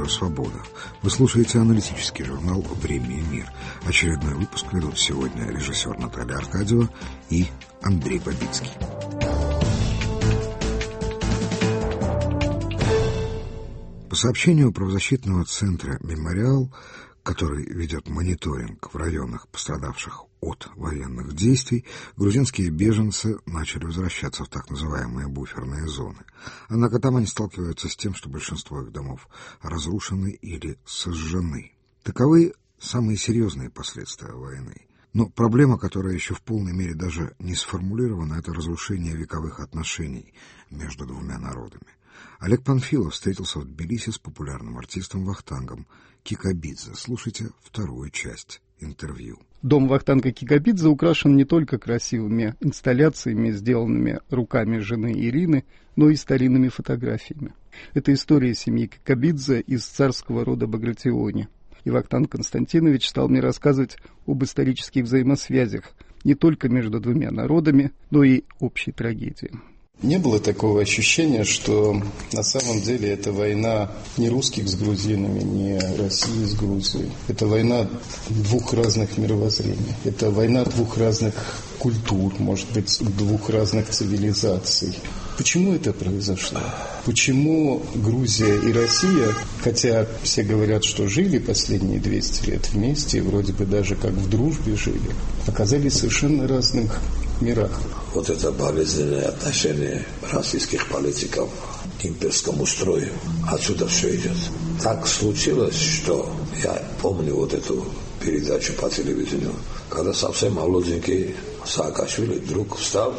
свобода». Вы слушаете аналитический журнал «Время и мир». Очередной выпуск ведут сегодня режиссер Наталья Аркадьева и Андрей Бабицкий. По сообщению правозащитного центра «Мемориал», который ведет мониторинг в районах, пострадавших от военных действий, грузинские беженцы начали возвращаться в так называемые буферные зоны. Однако там они сталкиваются с тем, что большинство их домов разрушены или сожжены. Таковы самые серьезные последствия войны. Но проблема, которая еще в полной мере даже не сформулирована, это разрушение вековых отношений между двумя народами. Олег Панфилов встретился в Тбилиси с популярным артистом Вахтангом Кикабидзе. Слушайте вторую часть интервью. Дом Вахтанга Кикабидзе украшен не только красивыми инсталляциями, сделанными руками жены Ирины, но и старинными фотографиями. Это история семьи Кикабидзе из царского рода Багратиони. И Вахтанг Константинович стал мне рассказывать об исторических взаимосвязях не только между двумя народами, но и общей трагедии. Не было такого ощущения, что на самом деле это война не русских с грузинами, не России с Грузией. Это война двух разных мировоззрений. Это война двух разных культур, может быть, двух разных цивилизаций. Почему это произошло? Почему Грузия и Россия, хотя все говорят, что жили последние 200 лет вместе, вроде бы даже как в дружбе жили, оказались в совершенно разных мирах? Вот это болезненное отношение российских политиков к имперскому строю, отсюда все идет. Так случилось, что я помню вот эту передачу по телевидению, когда совсем молоденький Саакашвили вдруг встал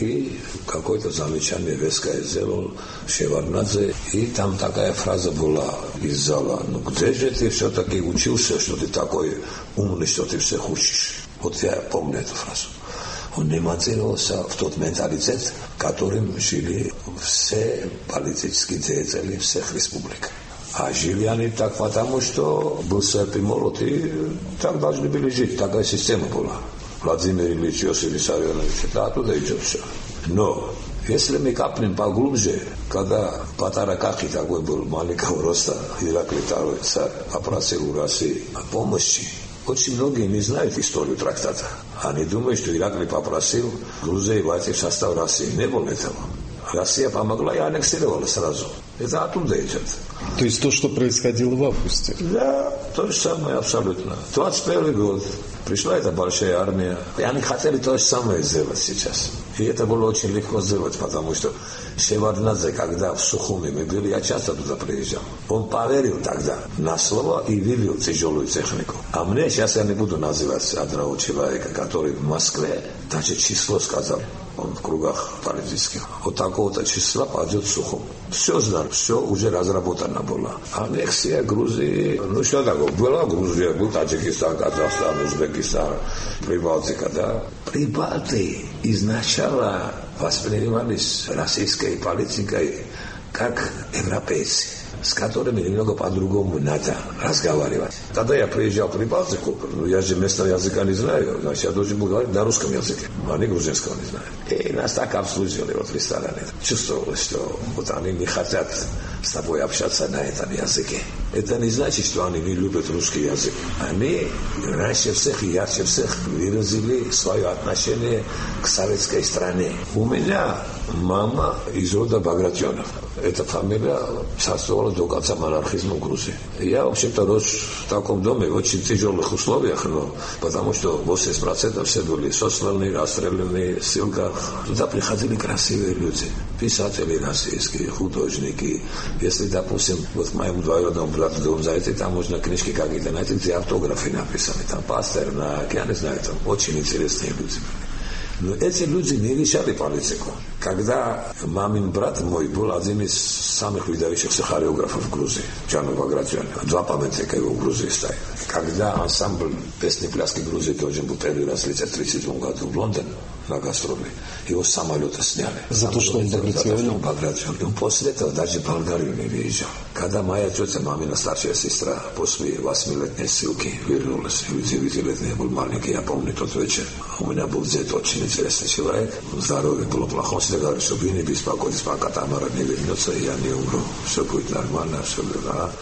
и какое-то замечание веское сделал Шеварднадзе, и там такая фраза была из зала: «Ну где же ты все-таки учился, что ты такой умный, что ты всех учишь?» Вот я помню эту фразу. Он демонстрировался в тот менталитет, которым жили все политические деятели всех республик. А жили они так, потому что был серп и молот, и так должны были жить. Такая система была. Владимир Ильич, Иосиф Виссарионович, это оттуда идет все. Но если мы капнем поглубже, когда Патаракахи такой был маленького роста, Ираклий II царь попросил у России о помощи, очень многие не знают историю трактата. Они думают, что Ираклий попросил Грузию войти в состав России. Не было этого. Россия помогла и аннексировала сразу. Это оттуда идет. То есть то, что происходило в августе? Да, то же самое абсолютно. 21 год. Пришла эта большая армия. И они хотели то же самое сделать сейчас. И это было очень легко сделать, потому что Шеварднадзе, когда в Сухуми мы были, я часто туда приезжал, он поверил тогда на слово и вывел тяжелую технику. А мне, сейчас я не буду называть одного человека, который в Москве даже число сказал. Он в кругах политических. Вот такого-то числа пойдет в Сухум. Все знали, все уже разработано было. Аннексия Грузии, ну что такое? Была Грузия, был Таджикистан, Казахстан, Узбекистан, Прибалтика, да? Прибалты изначально воспринимались российской политикой как европейцы, с которыми немного по-другому надо разговаривать. Тогда я приезжал в Прибалтику, я же местного языка не знаю, значит, я должен был говорить на русском языке, а не грузинского не знаю. И нас так обслуживали вот в ресторане. Чувствовалось, что вот они не хотят с тобой общаться на этом языке. Это не значит, что они не любят русский язык. Они раньше всех и ярче всех выразили свое отношение к советской стране. У меня мама из рода Багратионов. Эта фамилия царствовала до конца монархизма в Грузии. Я, в общем-то, рос в таком доме в очень тяжелых условиях, но потому что 80% все были сосланы, расстреляны в ссылках. Туда приходили красивые люди, писатели российские, художники. Если, допустим, вот моему двоюродному брату дом зайти, там можно книжки какие-то найти, где автографы написаны, там Пастернак, я не знаю, там очень интересные люди. Но эти люди не решали политику. Когда мамин брат мой был один из самых выдающихся хореографов в Грузии, Джану Багратионов, 2 памятника его в Грузии стоят. Когда ансамбль песни пляски Грузии должен был первый раз лететь в 1937 году в Лондон на гастроли, его с самолета сняли. За то, что он Багратионов. Он после этого даже в Болгарию не выезжал. Когда моя тетя, мамина старшая сестра, после 8-летней ссылки вернулась, 9-летний был маленький, я помню тот вечер. У меня был дед очень интересный человек, здоровье было плохо, он всегда говорил, что вы не беспокойтесь, пока Тамара не вернется, я не умру, все будет нормально, все будет нормально.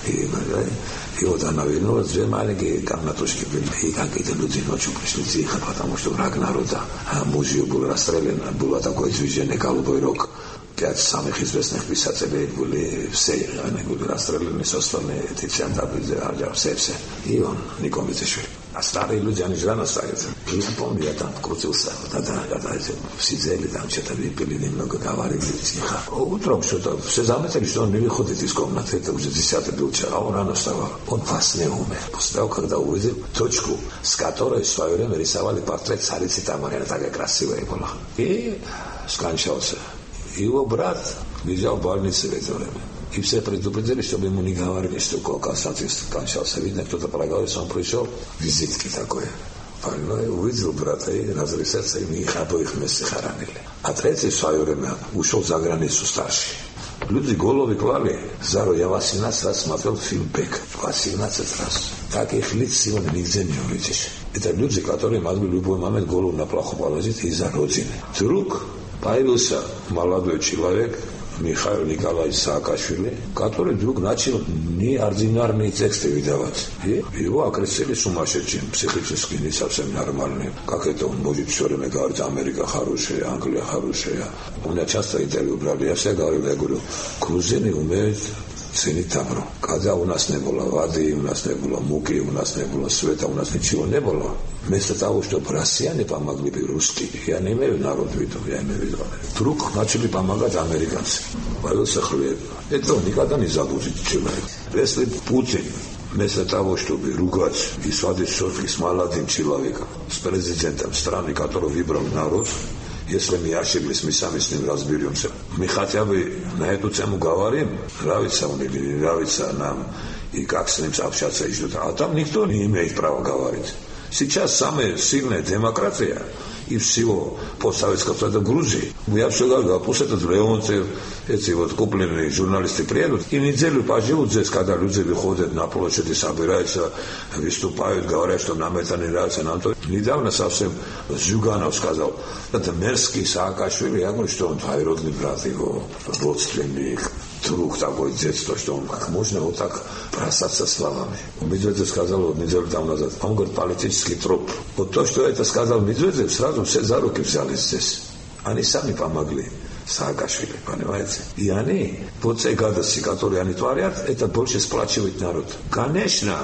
И вот она вернулась, 2 маленькие комнатушки были. И какие-то люди ночью пришли тихо, потому что враг народа. А мужью был расстрелян, было такое движение «Голубой рог». 5 самых известных писателей были все, они были расстреляны со стороны Тициан Табидзе, все. И он, Никомитишвили. А старые люди, они же рано остаются. И я помню, я там крутился, когда сидели, там что-то выпили, немного говорили, тихо. Утром что-то, все заметили, что он не выходит из комнаты, это уже 10-й был час, а он рано вставал. Он во сне умер. После того, когда увидел точку, с которой в свое время рисовали портрет царицы Тамары, она такая красивая была. И скончался. Его брат лежал в больнице в это время. И все предупредили, чтобы ему не говорили, что Константин скончался. Видно, кто-то проговорился, он пришел, визитки такой. Больной увидел брата и разрез сердца, и их обоих вместе хоронили. А третий в свое время ушел за границу старший. Люди головы клали. Зару, я 18 раз смотрел фильм «Бек». 18 раз. Таких лиц сегодня нигде не увидишь. Это люди, которые могли в любой момент голову на плаху положить из-за родины. Вдруг появился молодой человек, Михаил Николаевич Саакашвили, который вдруг начал неординарные тексты выдавать. И его окрестили сумасшедшим, психически не совсем нормальным. Как это он может все время говорить, Америка хорошая, Англия хорошая. У меня часто интервью брали, я всегда говорю, грузины умеют ценить добро. Когда у нас не было воды, у нас не было муки, у нас не было света, у нас ничего не было. Вместо того, чтобы россияне помогли бы русские, я не имею народ в виду, я имею в виду. Вдруг начали помогать американцы. Появился хлеб. Это он никогда не забудет человек. Если Путин вместо того, чтобы ругать и сводить счеты с молодым человеком, с президентом страны, которого выбрал народ, если мы ошиблись, мы сами с ним разберемся. Мы хотя бы на эту тему говорим, нравится он или не нравится нам, и как с ним общаться и что-то. А там никто не имеет права говорить. Сейчас самая сильная демократия из всего постсоветского это Грузии. Я все говорю, пусть этот Леонтьев, эти вот купленные журналисты приедут и неделю поживут здесь, когда люди выходят на площади, собираются, выступают, говорят, что нам это не нравится, нам то. Недавно совсем Зюганов сказал, это мерзкий Саакашвили, я говорю, что он двоюродный брат его, родственник, друг такой детства, что он как можно вот так бросаться словами. Медведев сказал вот неделю там назад, он говорит, политический труп. Вот то, что это сказал Медведев, сразу все за руки взяли здесь. Они сами помогли Саакашвили, понимаете? И они, вот те гадости, которые они творят, это больше сплачивает народ. Конечно,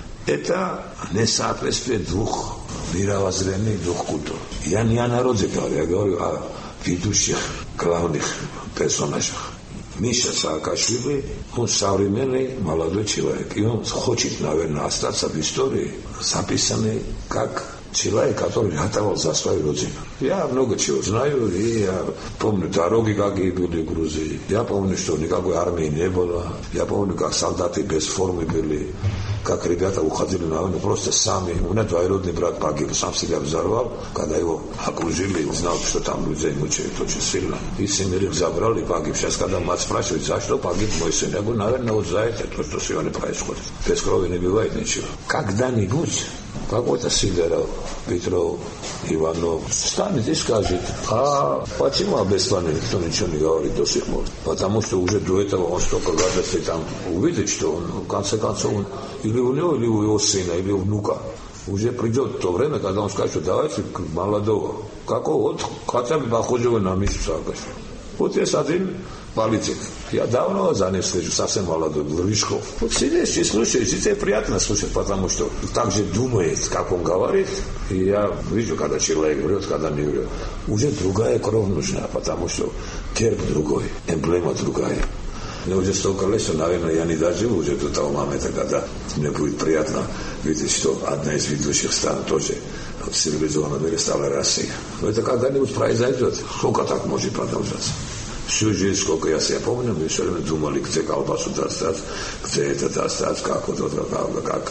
это несоответствие двух мировоззрений, двух культур. Я не о народе говорю, я говорю о ведущих, главных персонажах. Миша Саакашвили, он современный молодой человек. И он хочет, наверное, остаться в истории, записанный как человек, который ратовал за свою родину. Я много чего знаю, и я помню дороги, какие были в Грузии. Я помню, что никакой армии не было. Я помню, как солдаты без формы были, как ребята уходили на войну просто сами. У меня двоюродный брат погиб, сам себя взорвал, когда его окружили, узнал, что там людей мучают очень сильно. И 7 забрал и погиб. Сейчас, когда мать спрашивает, за что погиб мой сын, я говорю, наверное, вот за это, то, что сегодня происходит. Без крови не бывает ничего. Когда-нибудь какой-то Сидоров, Петров, Иванов встанет и скажет, а почему об Беслане никто ничего не говорит до сих пор? Потому что уже до этого он столько гадостей там увидит, что он, в конце концов, он, или у него, или у его сына, или у внука. Уже придет то время, когда он скажет, что давайте молодого, какого, вот хотя бы похожего на Мишу Саакашвили. Вот есть один политик. Я давно за ним слежу, совсем молодой, Рыжков. Вот сидишь и слушаешь, и тебе приятно слушать, потому что так же думает, как он говорит. И я вижу, когда человек врет, когда не врет. Уже другая кровь нужна, потому что герб другой, эмблема другая. Мне уже столько лет, что, наверное, я не доживу уже до того момента, когда мне будет приятно видеть, что одна из ведущих стран тоже в цивилизованном мире стала Россия. Но это когда-нибудь произойдет. Сколько так может продолжаться? Всю жизнь, сколько я себя помню, мы все время думали, где колбасу достать, где это достать, как вот это, как.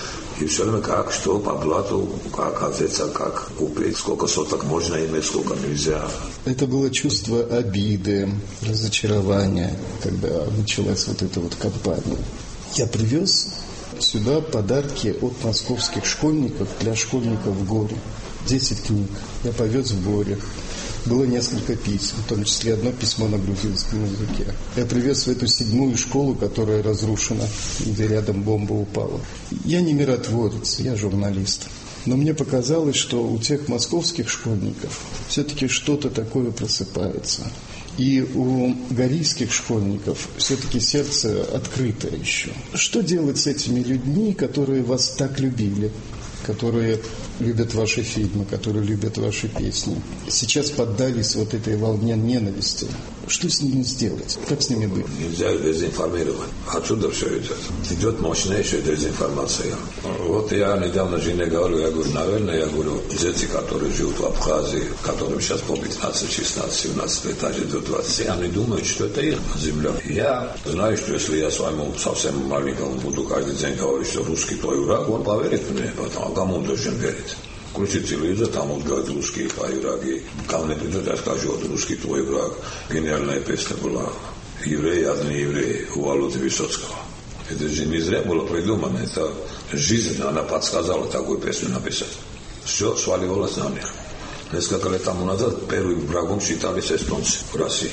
И все время как, что по блату, как одеться, как купить, сколько соток можно иметь, сколько нельзя. Это было чувство обиды, разочарования, когда началась вот эта вот кампания. Я привез сюда подарки от московских школьников для школьников в горе. 10 книг. Я повез в горе. было несколько писем, в том числе одно письмо на грузинском языке. Я привез в эту 7-ю школу, которая разрушена, где рядом бомба упала. Я не миротворец, я журналист. Но мне показалось, что у тех московских школьников все-таки что-то такое просыпается. И у горийских школьников все-таки сердце открыто еще. Что делать с этими людьми, которые вас так любили, которые любят ваши фильмы, которые любят ваши песни, сейчас поддались вот этой волне ненависти? Что с ними сделать? Как с ними быть? Нельзя дезинформировать. Отсюда все идет. Идет мощнейшая дезинформация. Вот я недавно жене говорю, наверное, дети, которые живут в Абхазии, которым сейчас по 15, 16, 17 лет, даже до 20, они думают, что это их земля. Я знаю, что если я своему совсем маленькому буду каждый день говорить, что русский твой враг, он поверит мне, потому кому он должен верить. Включи телевизор, там вот говорят русские твои враги. Ко мне придет, я скажу, вот русский твой враг. Гениальная песня была. Евреи, одни евреи, у Володи Высоцкого. Это же не зря было придумано. Это жизнь, она подсказала такую песню написать. Все сваливалось на них. Несколько лет тому назад первым врагом считались эстонцы в России.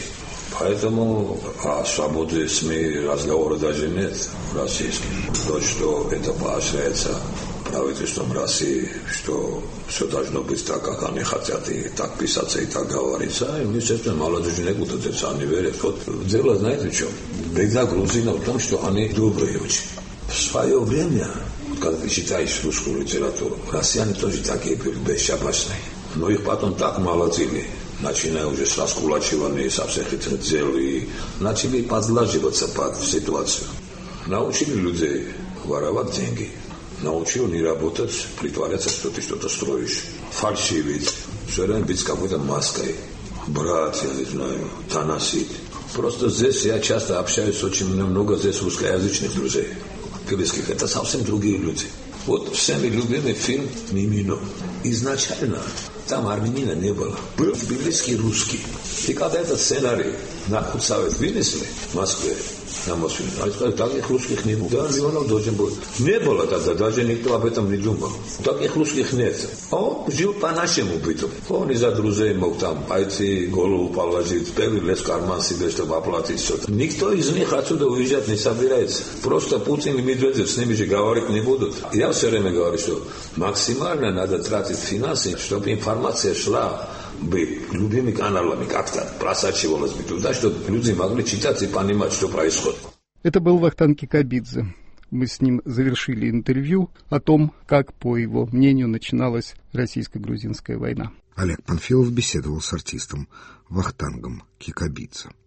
Поэтому о свободе СМИ разговора даже нет в российских. То, что это поощряется правительством России, что все должно быть так, как они хотят, и так писаться, и так говорится. И, естественно, молодежь никуда не верит. Вот дело, знаете, в чем? Беда грузинов в том, что они добрые очень. В свое время, когда ты читаешь русскую литературу, россияне тоже такие были бесшабашные. Но их потом так молотили, начиная уже с раскулачивания, со всех этих дел, и начали подлаживаться под ситуацию. Научили людей воровать деньги. Научил не работать, притворяться, что ты что-то строишь, фальшивить, все время быть с какой-то маской, брать, я не знаю, доносить. Просто здесь я часто общаюсь с очень много здесь русскоязычных друзей, киргизских. Это совсем другие люди. Вот всеми любимый фильм «Мимино». Изначально там армянина не было. Был тбилисский русский. И когда этот сценарий на худсовет вынесли в Москве, на Москве, они сказали, таких русских не было. Да, Леонов должен был. Не было тогда, даже никто об этом не думал. Таких русских нет. Он жил по нашему быту. Он из-за друзей мог там пойти, голову положить, первый лез в карман себе, чтобы оплатить что-то. Никто из них отсюда уезжать не собирается. Просто Путин и Медведев с ними же говорить не будут. Я все время говорю, что максимально надо тратить финансы, чтобы информация шла бы любыми каналами как-то просачивалась бы туда, чтобы люди могли читать и понимать, что происходит. Это был Вахтанг Кикабидзе. Мы с ним завершили интервью о том, как, по его мнению, начиналась российско-грузинская война. Олег Панфилов беседовал с артистом Вахтангом Кикабидзе.